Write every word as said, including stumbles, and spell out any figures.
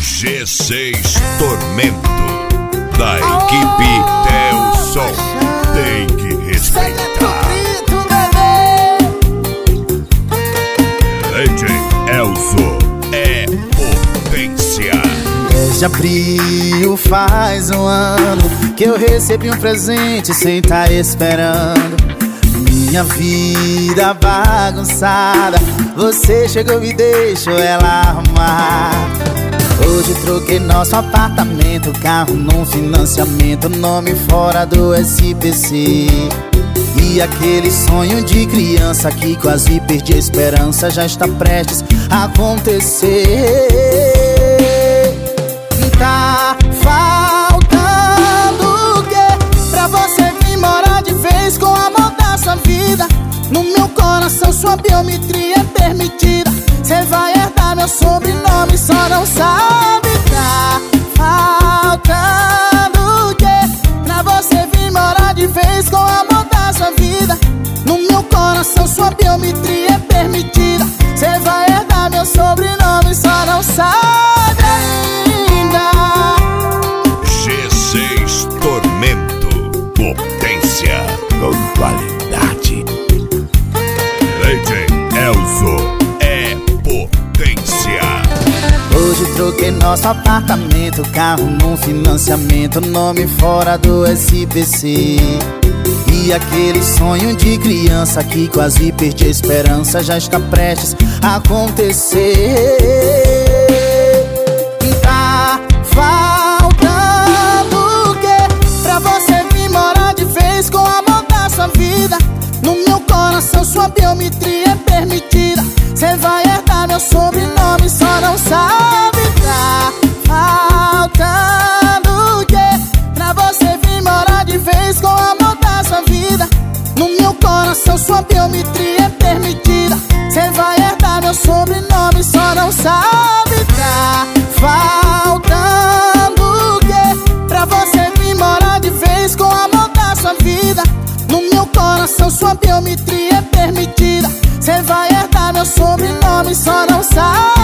G seis Tormento, da equipe Telson. Tem que respeitar. D J Elzo é potência. Desde abril faz um ano que eu recebi um presente sem tá esperando. Minha vida bagunçada, você chegou e deixou ela arrumar. Hoje troquei nosso apartamento, carro num financiamento, nome fora do S P C. E aquele sonho de criança que quase perdi a esperança já está prestes a acontecer. Tá faltando o quê pra você vir morar de vez com o amor da sua vida? No meu coração sua biometria é permitida. Cê vai herdar meu sobrenome, só não sabe. Tá faltando o quê pra você vir morar de vez com o amor da sua vida? No meu coração sua biometria é permitida. Cê vai herdar meu sobrenome, só não sabe ainda. G seis Tormento, potência com qualidade. D J Elzo é potência. Hoje troquei nosso apartamento, carro num financiamento, nome fora do S P C. E aquele sonho de criança que quase perdi a esperança já está prestes a acontecer. Tá faltando o quê pra você vir morar de vez com o amor da sua vida? No meu coração sua biometria é permitida. Cê vai herdar meu sobrenome, só não sabe. Tá faltando o quê pra você vir morar de vez com o amor da sua vida? No meu coração sua biometria é permitida. Cê vai herdar meu sobrenome, só não sabe. Tá faltando o quê pra você vir morar de vez com o amor da sua vida? No meu coração sua biometria é permitida. Cê vai herdar meu sobrenome, só não sabe.